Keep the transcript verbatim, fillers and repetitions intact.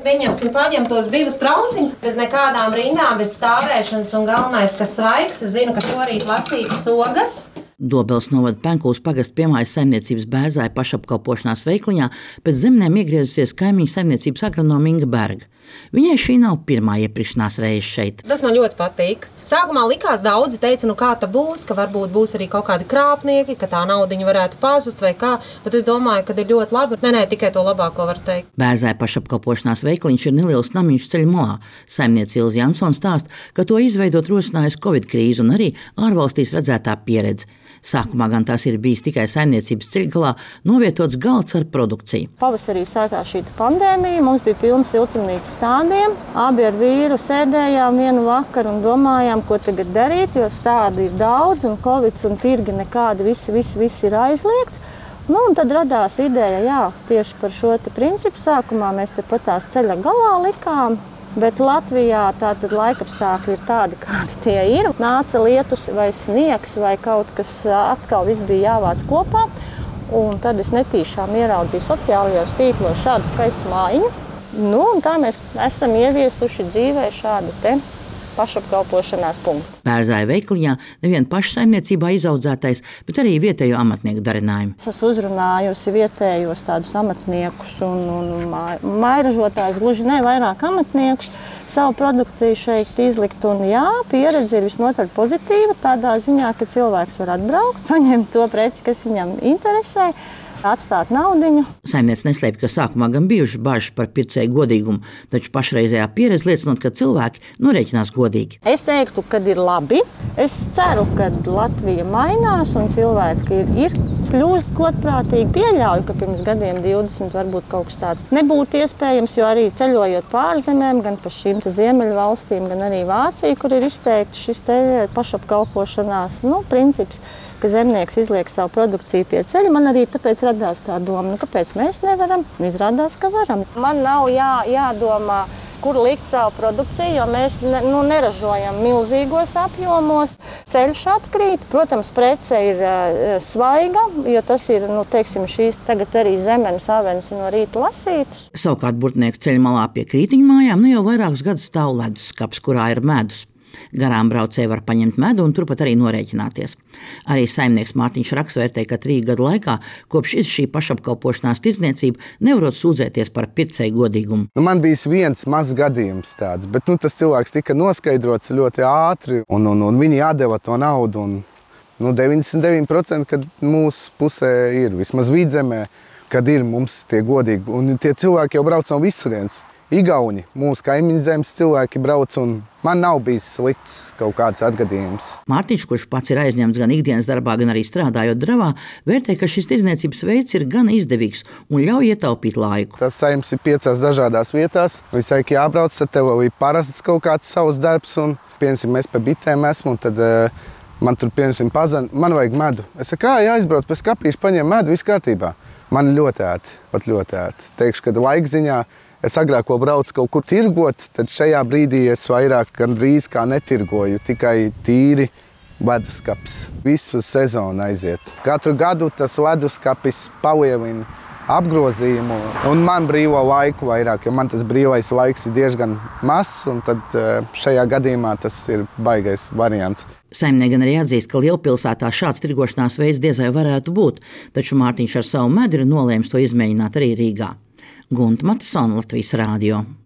Pieņemsim, paņem tos divus trauciņus, bez nekādām rindām, bez stāvēšanas un galvenais, kas svaigs. Es zinu, ka šorīt lasītas ogas. Dobeles novada Penkūlas pagasta piemājas saimniecības Bērzāja pašapkalpošanās veikliņā pēc zemnēm iegriezusies kaimiņu saimniecības agronoma Inga Berga. Viņai šī nav pirmā iepriekšanās reize šeit. Tas man ļoti patīk. Sākumā likās, daudzi teica, nu kā tā būs, ka varbūt būs arī kaut kādi krāpnieki, ka tā naudiņa varētu pazust vai kā, bet es domāju, ka ir ļoti labi. Nē, nē, tikai to labāko var teikt. Bērzāja pašapkalpošanās veikliņš ir neliels namiņš ceļa malā. Saimniece Ilze Jansone stāsta, ka to izveidot rosinājusi Covid krīze un arī ārvalstīs redzētā pieredze. Sākumā gan tās ir bijis tikai saimniecības ceļgalā novietots galds ar produkciju. Pavasarī sākās šī pandēmija, mums bija pilna siltumnīca stādiem. Abi ar vīru sēdējām vienu vakaru un domājām, ko tagad darīt, jo stādi ir daudz un Covid un tirgi nekādi, visi, visi, visi ir aizliegts. Nu, un tad radās ideja, jā, tieši par šo te principu. Sākumā mēs te pat tās ceļa galā likām. Bet Latvijā tātad laikapstākļi ir tādi, kādi tie ir. Nāca lietus vai sniegs vai kaut kas, atkal viss bija jāvāc kopā. Un tad es netīšām ieraudzīju sociālajos tīklos šādu skaistu mājiņu. Nu, un tā mēs esam ieviesuši dzīvē šādu te pašapkalpošanās punktu. Bērzāja veikliņā nevien pašu saimniecībā izaudzētais, bet arī vietējo amatnieku darinājumi. Es esmu uzrunājusi vietējos tādus amatniekus un, un mairažotājus, gluži ne vairāk amatniekus, savu produkciju šeit izlikt. Un jā, pieredze ir visnotaļ pozitīva tādā ziņā, ka cilvēks var atbraukt, paņemt to preci, kas viņam interesē, atstāt naudiņu. Saimniece neslēpj, ka sākumā gan bijušas bažas par pircēju godīgumu, taču pašreizējā pieredze liecinot, ka cilvēki norēķinās godīgi. Es teiktu, ka ir labi. Es ceru, ka Latvija mainās un cilvēki ir, ir kļūst godprātīgi. Pieļauju, ka pirms gadiem divdesmit varbūt kaut kas tāds nebūtu iespējams, jo arī ceļojot pārzemēm, gan pa šīm te ziemeļu valstīm, gan arī Vācija, kur ir izteikti šis te pašapkalpošanās nu, princips, ka zemnieks izliek savu produkciju pie ceļa. Man arī tāpēc radās tā doma, nu, kāpēc mēs nevaram? Izrādās, ka varam. Man nav jā, jādomā, kur likt savu produkciju, jo mēs ne, nu, neražojam milzīgos apjomos. Ceļš atkrīt. Protams, prece ir uh, svaiga, jo tas ir, nu, teiksim, šīs tagad arī zemenes avens no rīta lasītas. Savukārt burtnieku ceļa malā pie Krītiņu mājām nu jau vairākus gadus stāv leduskapis, kurā ir medus. Garām braucēji var paņemt medu un turpat arī norēķināties. Arī saimnieks Mārtiņš Raks vērtē, ka trīs gadu laikā, kopš ir šī pašapkalpošanās tirdzniecība, nevarot sūdzēties par pircēju godīgumu. Nu, man bija viens mazs gadījums tāds, bet nu, tas cilvēks tika noskaidrots ļoti ātri, un, un, un viņi atdeva to naudu. Un, nu, deviņdesmit deviņi procenti, kad mūsu pusē ir, vismaz vidzemē, kad ir mums tie godīgi. Un tie cilvēki jau brauc no visurienes. Igauni, mūsu kaimiņu zemes cilvēki brauc, un man nav bijis slikts kaut kāds atgadījums. Mārtiņš, kurš pats ir aizņemts gan ikdienas darbā, gan arī strādājot dravā, vērtē, ka šis tirdzniecības veids ir gan izdevīgs un ļauj ietaupīt laiku. Tas saims ir piecās dažādās vietās. Visai, ka jābrauc, tad tev ir parasts kaut kāds savs darbs, un, piemēram, mēs pa bitēm esmu, un tad uh, man tur, piemēram, pazan, man vajag medu. Es saku, kā jāizbrauc, pēc kapīšu paņem medu, viss kārtībā. Man ļoti ēti, pat ļoti ēti. Teikšu, ka laika ziņā es agrāk, ko braucu kaut kur tirgot, tad šajā brīdī es vairāk gandrīz kā netirgoju, tikai tīri leduskapis. Visu sezonu aiziet. Katru gadu tas leduskapis palielina apgrozījumu un man brīvo laiku vairāk, jo man tas brīvais laiks ir diezgan mazs, un tad šajā gadījumā tas ir baigais variants. Saimnieki gan arī atzīst, ka lielpilsētā šāds tirgošanās veids diez vai varētu būt, taču Mārtiņš ar savu medu ir nolēmis to izmēģināt arī Rīgā. Gunta Matisona, Latvijas Rādio.